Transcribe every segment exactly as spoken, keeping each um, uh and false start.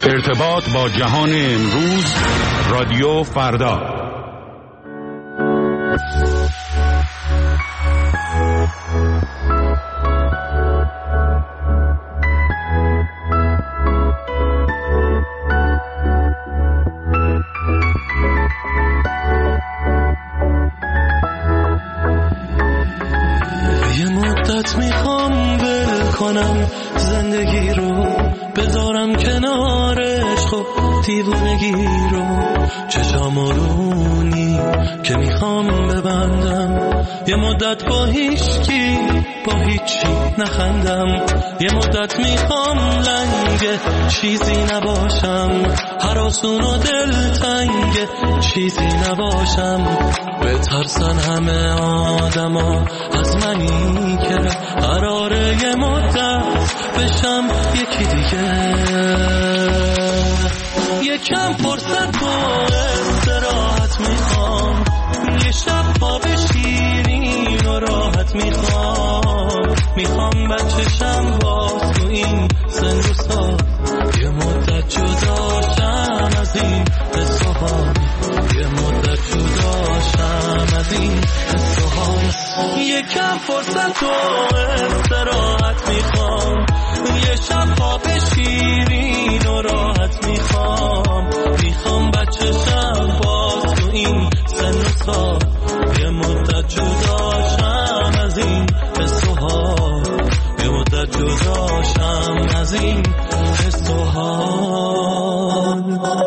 ارتباط با جهان امروز، رادیو فردا. یه مدت میخوام ول کنم زندگی رو، بذارم کنارش خب دیوونگی رو، چشامو رونی که میخوام ببندم، یه مدت با هیچکی با هیچی نخندم، یه مدت میخوام لنگ چیزی نباشم، هراسون و دلتنگ چیزی نباشم، بترسن همه آدما از منی که قراره یه مدت بشم یکی دیگه. یکم فرصت و استراحت میخوام، یه شب خواب شیرین و راحت میخوام، میخوام بچشم باز تو این سن و سال، یه مدت جداشم از این حس و حال، یه مدت جداشم از این حس و حال. یکم فرصت و استراحت میخوام، یه شب خواب شیرین و راحت میخوام، میخوام بچشم باز تو این سن و سال، یه مدت جداشم از این حس و حال، یه مدت جداشم از این حس و حال.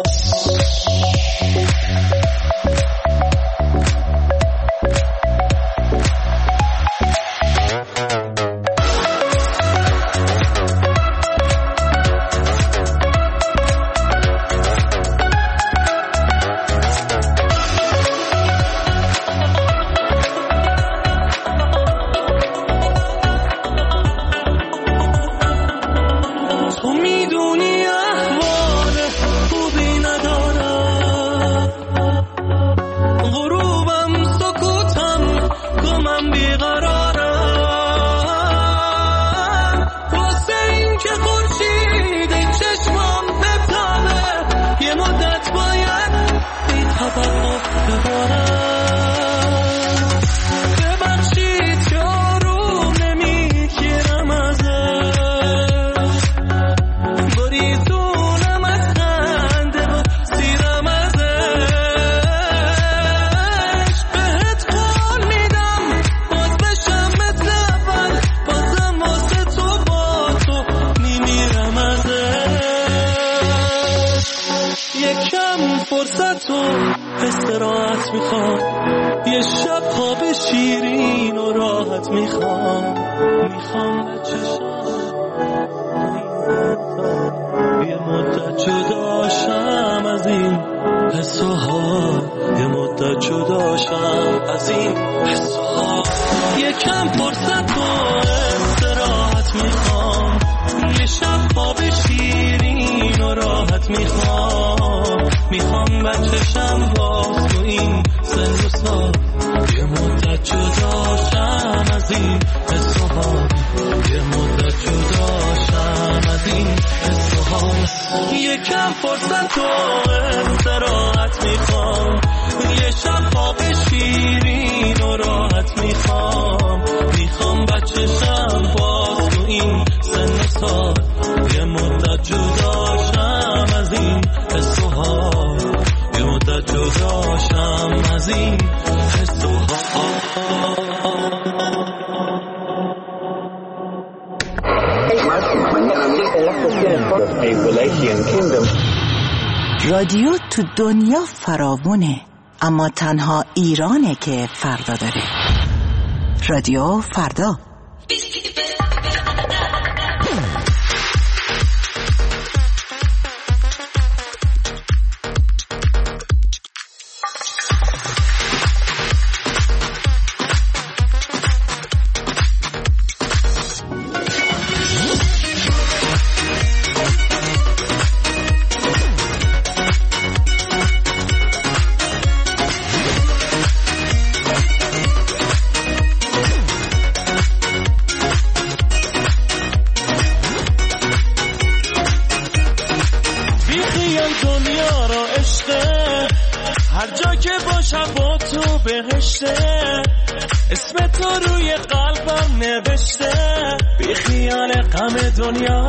رادیو تو دنیا فراوونه، اما تنها ایرانه که فردا داره. رادیو فردا. میگن دنیا رو عشقه، هر جا که باشم با تو بهشته، اسم تو روی قلبم نوشته، بی خیال غم دنیا،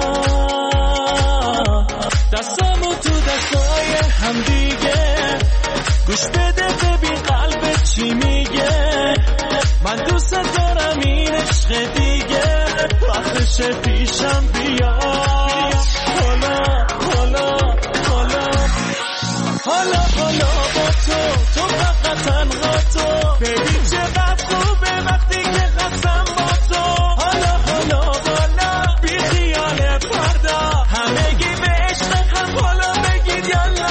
دستامو تو دستای هم دیگه، گوش بده ببین قلبت چی میگه، من دوست دارم این عشق دیگه، وقتشه پیشم بیا، حالا حالا حالا حالا حالا با تو، تو فقط تنها تو، ببین چقدر خوبه وقتی که هستم با تو، حالا حالا حالا بی خیال فردا، همگی به عشق هم حالا بگید یالا.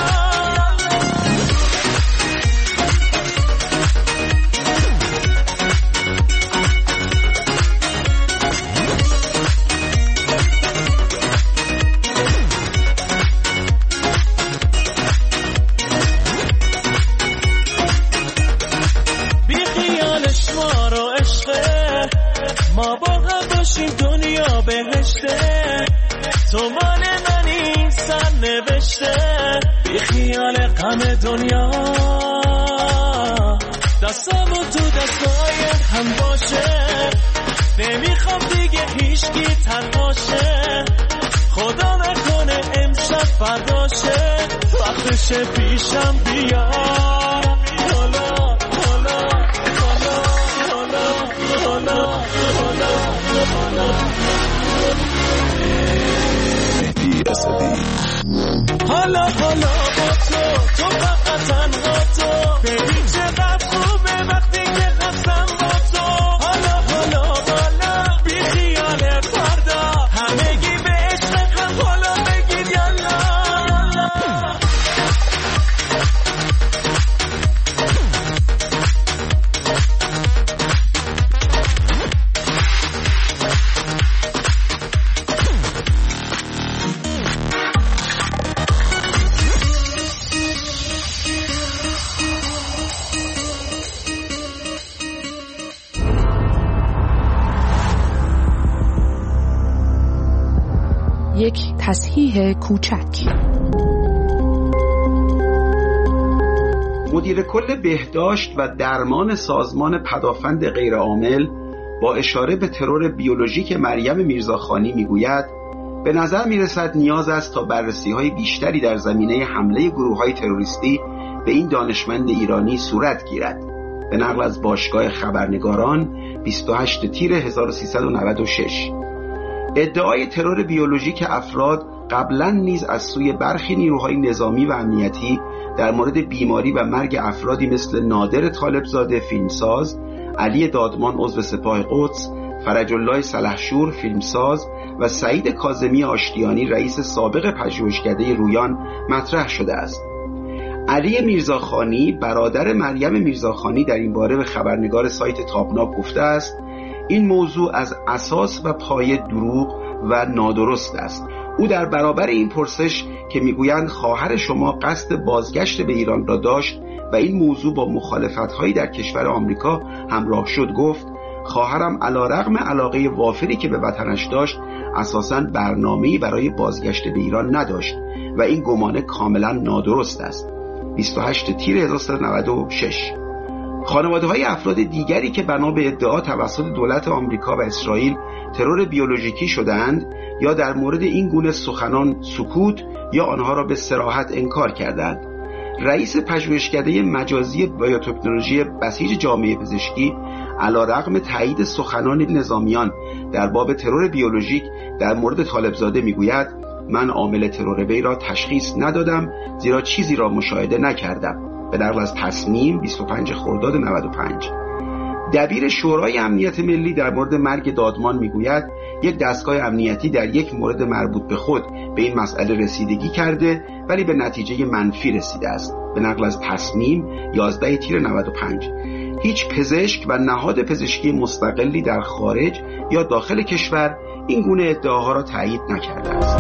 ما با هم باشیم دنیا بهشته، تو مال منی سر نوشته، بی خیال غم دنیا، دستامو تو دستای هم باشه، نمیخوام دیگه هیچکی تنهاشه، خدا نکنه امشب فرداشه، وقتشه پیشم بیا، حالا حالا حالا حالا حالا حالا حالا با تو، تو فقط تنها تو، ببین چقدر خوبه وقتی که هستم با تو، حالا حالا حالا بی خیال فردا، همگی به عشق هم حالا بگید یالا. یک تصحیح کوچک. مدیر کل بهداشت و درمان سازمان پدافند غیرعامل با اشاره به ترور بیولوژیک مریم میرزاخانی میگوید به نظر میرسد نیاز است تا بررسی‌های بیشتری در زمینه حمله گروه‌های تروریستی به این دانشمند ایرانی صورت گیرد. به نقل از باشگاه خبرنگاران بیست و هشتم تیر هزار و سیصد و نود و شش. ادعای ترور بیولوژیک افراد قبلا نیز از سوی برخی نیروهای نظامی و امنیتی در مورد بیماری و مرگ افرادی مثل نادر طالبزاده فیلمساز، علی دادمان عضو سپاه قدس، فرج الله سلحشور فیلمساز و سعید کاظمی آشتیانی رئیس سابق پژوهشکده رویان مطرح شده است. علی میرزاخانی برادر مریم میرزاخانی در این باره به خبرنگار سایت تابناک گفته است این موضوع از اساس و پایه دروغ و نادرست است. او در برابر این پرسش که میگویند خواهر شما قصد بازگشت به ایران را داشت و این موضوع با مخالفت‌هایی در کشور آمریکا همراه شد گفت خواهرم علیرغم علاقه وافری که به وطنش داشت اساساً برنامه‌ای برای بازگشت به ایران نداشت و این گمان کاملا نادرست است. بیست و هشتم تیر هزار و سیصد و نود و شش. خانواده‌های افراد دیگری که بنا به ادعا توسط دولت آمریکا و اسرائیل ترور بیولوژیکی شدند یا در مورد این گونه سخنان سکوت یا آنها را به صراحت انکار کردند. رئیس پژوهشکده مجازی بیوتکنولوژی بسیج جامعه پزشکی علیرغم تایید سخنان نظامیان در باب ترور بیولوژیک در مورد طالبزاده میگوید من عامل ترور وی را تشخیص ندادم زیرا چیزی را مشاهده نکردم. به نقل از تصمیم بیست و پنجم خرداد نود و پنج. دبیر شورای امنیت ملی در مورد مرگ دادمان میگوید یک دستگاه امنیتی در یک مورد مربوط به خود به این مسئله رسیدگی کرده ولی به نتیجه منفی رسیده است. به نقل از تصمیم یازدهم تیر نود و پنج. هیچ پزشک و نهاد پزشکی مستقلی در خارج یا داخل کشور این گونه ادعاها را تایید نکرده است.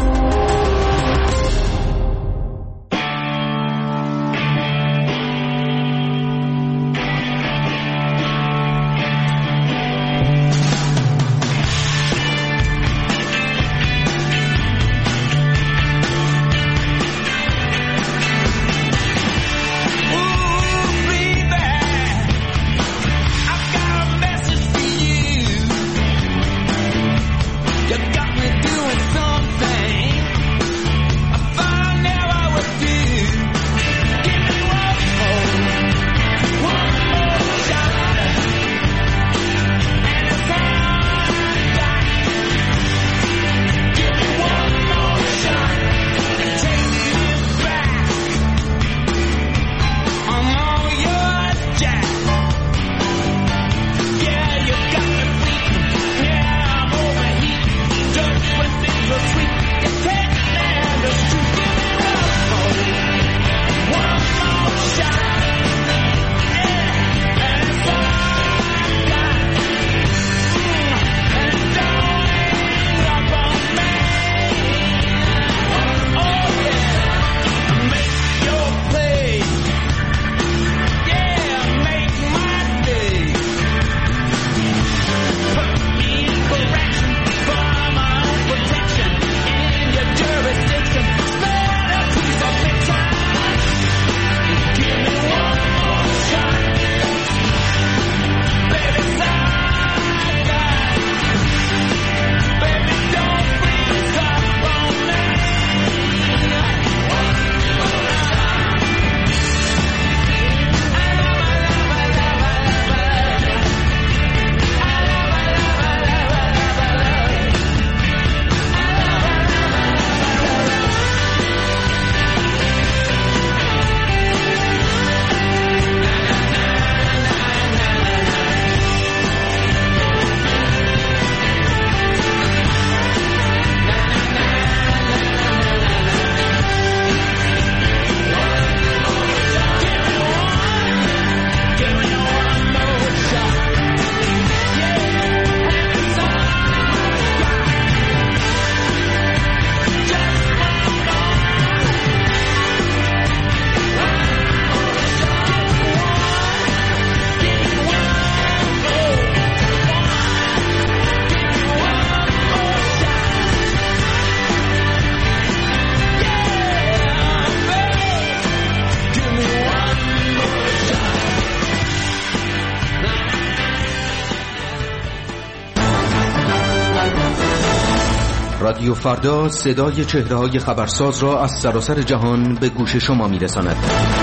رادیو فردا صدای چهره‌های خبرساز را از سراسر جهان به گوش شما می‌رساند.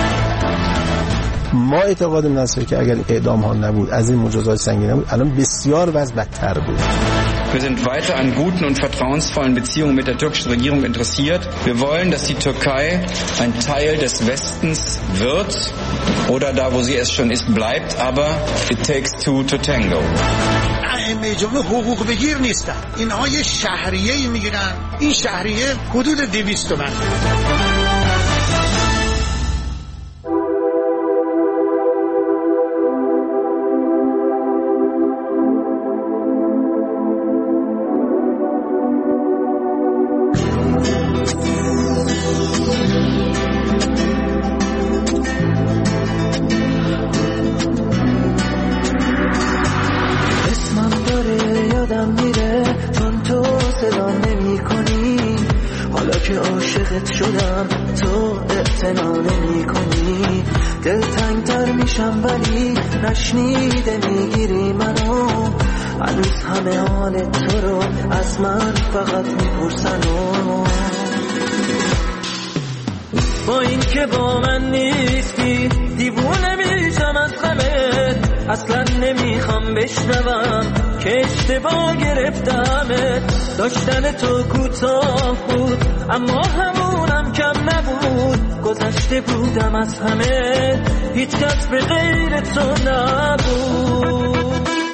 ما اعتقادم هست که اگر اعدام ها نبود، از این مجازات سنگین نبود، الان بسیار وضع بدتر بود. Wir sind weiter an guten und vertrauensvollen Beziehungen mit der türkischen Regierung interessiert. Wir wollen, dass die Türkei ein Teil des Westens wird oder da, wo sie es schon ist, bleibt, aber it takes two to tango. ائمه جمهور حقوق بگیر نیستن. اینها یه شهریه‌ای میگیرن. این شهریه حدود دویست تومن. شدم تو اعتنا نمی کنی، دلتنگتر میشم ولی نشنیده میگیری منو، هنوز همه حال تو رو از من فقط میپرسن. با این که با من نیستی دیوونه میشم از غمت، اصلا نمیخوام بشنوم که اشتباه گرفتمت. داشتن تو کوتاه بود اما همونم کم نبود، گذشته بودم از همه هیچ کس به غیر تو نبود.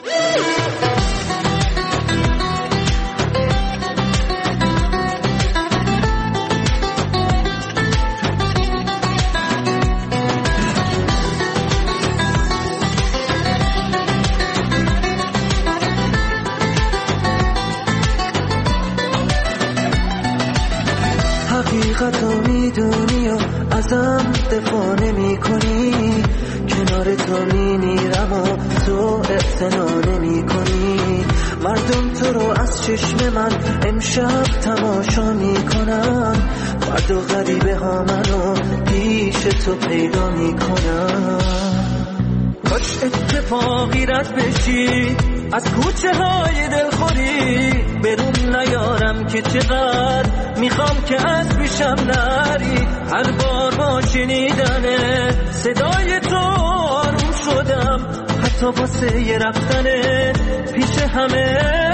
حقیقتو میدونی و ازم دفاع نمی کنی، کنار تو می میرم و تو اعتنا نمی کنی. مردم تو رو از چشم من امشب تماشا می کنن، فردا غریبه ها منو پیش تو پیدا می کنن. کاش اتفاقی رد بشی از کوچه های دلخوری، برون نیارم که چقدر میخوام که از پیشم نری. هر بار با شنیدن صدای تو آروم شدم، حتی واسه یه رفتن پیش همه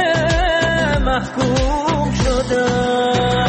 محکوم شدم.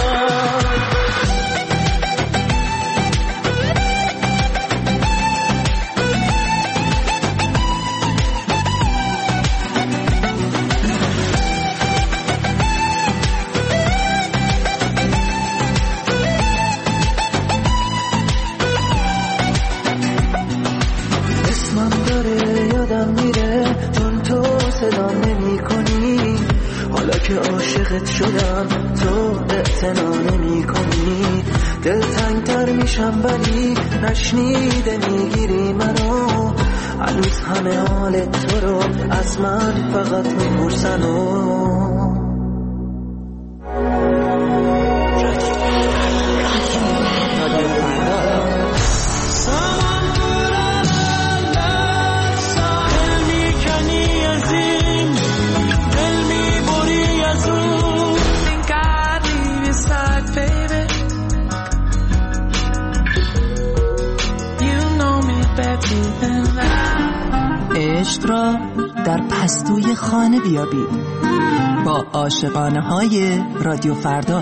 که عاشقت شدم تو اعتنا نمی کنی، دلتنگتر میشم ولی نشنیده میگیری منو، هنوز همه حال تو رو از من فقط میپرسن. عشق را در پستوی خانه بیابید با عاشقانه های رادیو فردا.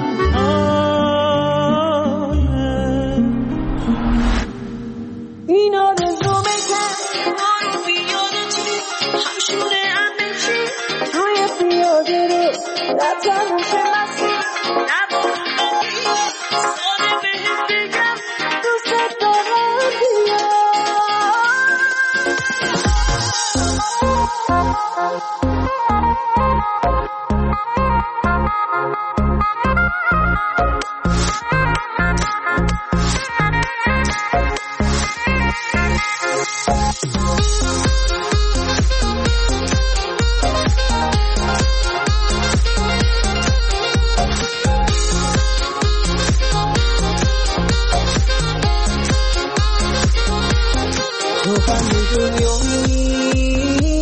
این آرزومه که ما رو بیادتی همشونه همشی توی پیاده رو نتموش مسیر نبارم بیا ساده بهت بگم دوست دارم بیا.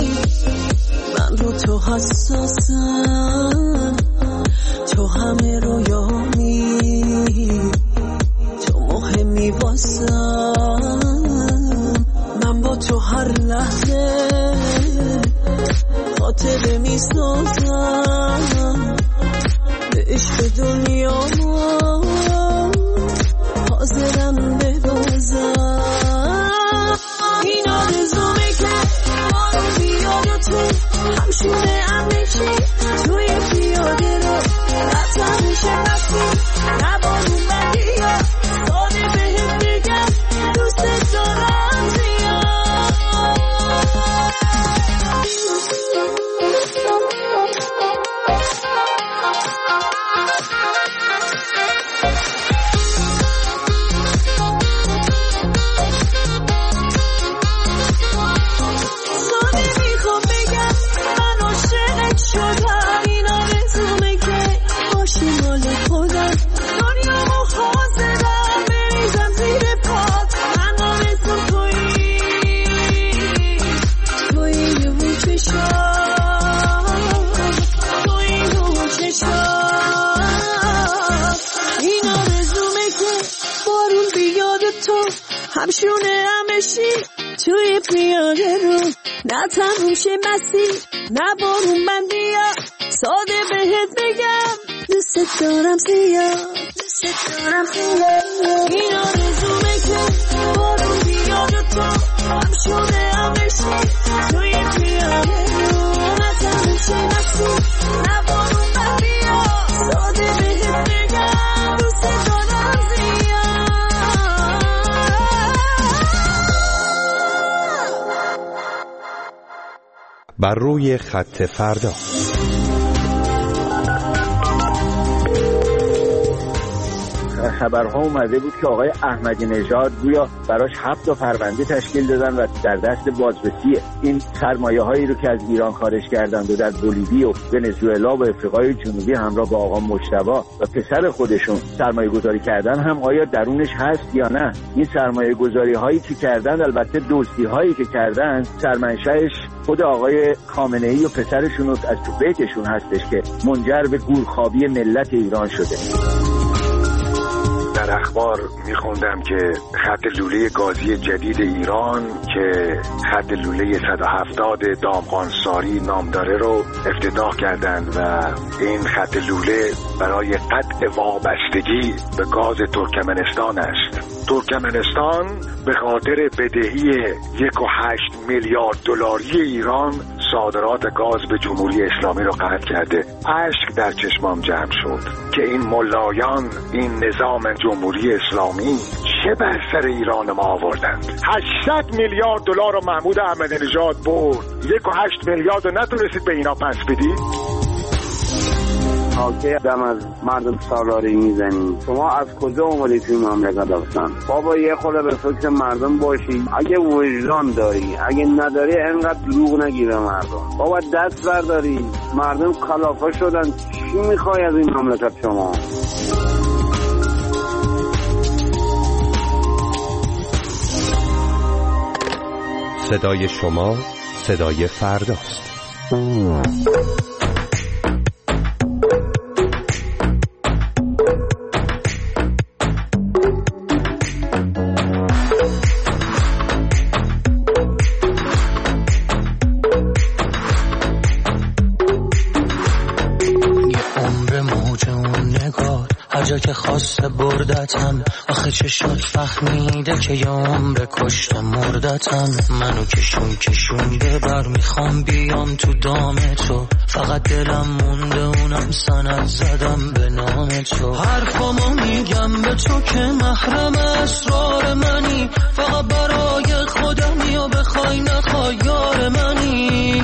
من رو تو حساسم، تو همه رو میرسم، من با تو هر لحظه خاطره میسازم، به عشق دنیا حاضرم ببازم. این آرزومه که بارون بیاد و تو همشونه همه چی توی پیاده رو قطعا میشه نفتی نبارون بدیا ساده بهم بگم دوست دارم زیاد. همشونه همشی توی پیاده رو نه تموم شه مسیر نه بارون من بیا ساده بهت بگم دوست دارم زیاد دوست دارم زیاد. این آرزومه که بارون بیاد و تو همشونه همشی توی پیاده رو نه تموم شه مسیر نه بارون من بیا ساده بهت بگم دوست دارم زیاد. بر روی خط فردا. خبرها اومده بود که آقای احمدی نژاد گویا براش هفت تا پرونده تشکیل دادن و در دست بازرسی این سرمایه هایی رو که از ایران خارج کردند و در بولیوی و ونزوئلا و افریقای جنوبی همراه با آقا مجتبی و پسر خودشون سرمایه گذاری کردن هم آیا درونش هست یا نه. این سرمایه گذاری هایی که کردن البته دزدی هایی که کردن سرمنشأش خود آقای خامنه ای و پسرشون از تو بیتشون هستش که منجر به گورخوابی ملت ایران شده. در اخبار میخوندم که خط لوله گازی جدید ایران که خط لوله صد و هفتاد دامغانساری نام داره رو افتتاح کردند و این خط لوله برای قطع وابستگی به گاز ترکمنستان است. ترکمنستان به خاطر بدهی یک و هشت میلیارد دلاری ایران صادرات گاز به جمهوری اسلامی رو قطع کرده. اشک در چشمام جمع شد که این ملایان این نظام جمهوری اسلامی چه بر سر ایران ما آوردند. هشتصد میلیارد دلار رو محمود احمدی نژاد برد، یک و هشت میلیارد رو نتونستید به اینا پس بدید. حاکه دم از مردم سالاری میزنی. شما از کجا اومدید توی مملکت هستن؟ بابا یه خورده به فکر مردم باشی. اگه وجدان داری، اگه نداری انقدر دروغ نگیره مردم. بابا دست برداری. مردم کلافه شدن. چی میخوای از این مملکت شما؟ صدای شما صدای فرداست. جا که خواسته بردتم آخه چه شد فهمیده که یه عمر کشته مردتم. منو کشون کشون ببر میخوام بیام تو دام تو، فقط دلم مونده اونم سند زدم به نام تو. حرفامو میگم به تو که محرم اسرار منی، فقط برای خودم یا بخوای نخوای یار منی.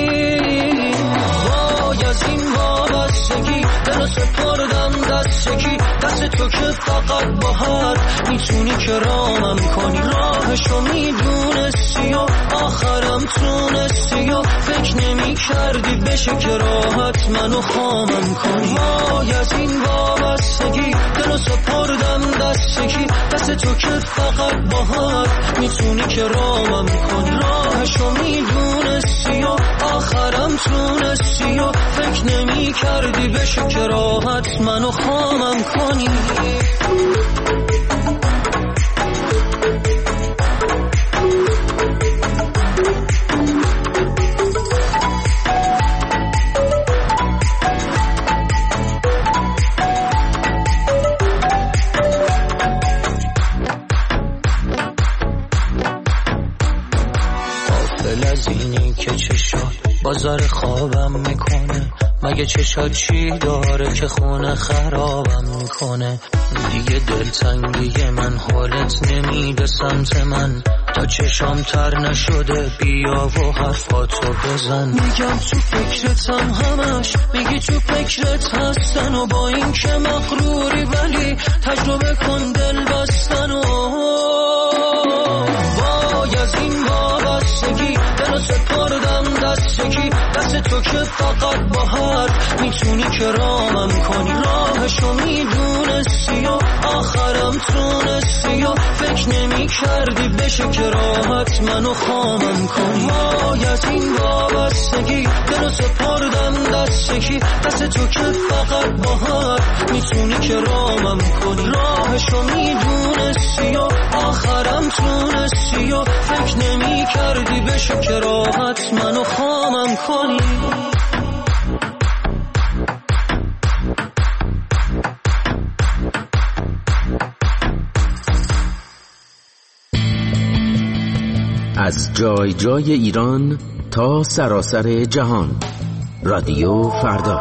وای از این وابستگی دلو سپردم دستگی، دست تو که فقط با حد میتونی که رامم کنی. راهشو میدونستی و آخرم تونستی و فکر نمی کردی بشه که راحت منو خامم کنی. وای از این وابستگی دلو سپردم دستگی، دست تو که فقط با حد میتونی که رامم کنی. راهشو میدونستی و آخرم تونستی و فکر نمی کردی بشه که راحت منو خامم کنی. آزار خوابم میکنه. مگه چشات چی داره که خونه خرابم میکنه؟ دیگه دلتنگی من حالت نمیده سمت من، تا چشام تر نشده بیا و حرفاتو بزن. میگم تو فکرتم همش، میگی تو فکرت هستن و با این که مغروری ولی تجربه کن دل بستن و وای از این وابستگی دلو سپردم دستگی دست تو که فقط با حرف میتونی کرامم کنی. راهشو میدونستی و آخرم تونستی و فکر نمی کردی بشه که راحت منو خامم کنی. وای از این وابستگی دلو سپردم دستگی دست تو که فقط با حرف میتونی کرامم کنی. راهشو میدونستی و آخرم تونستی و فکر نمی کردی بشه که راحت منو خامم کنی. از جای جای ایران تا سراسر جهان، رادیو فردا.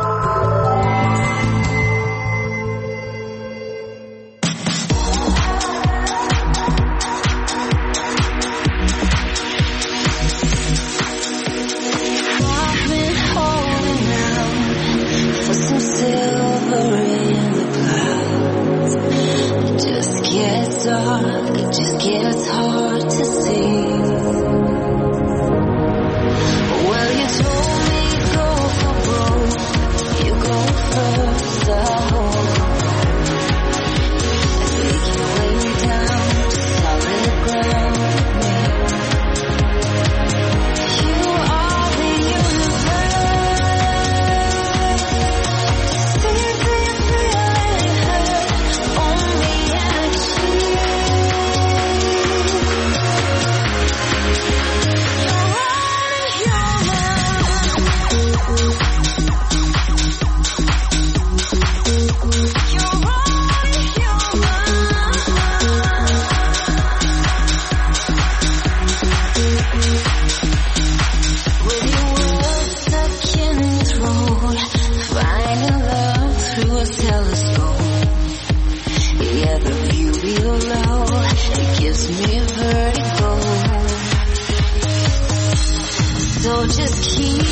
So just keep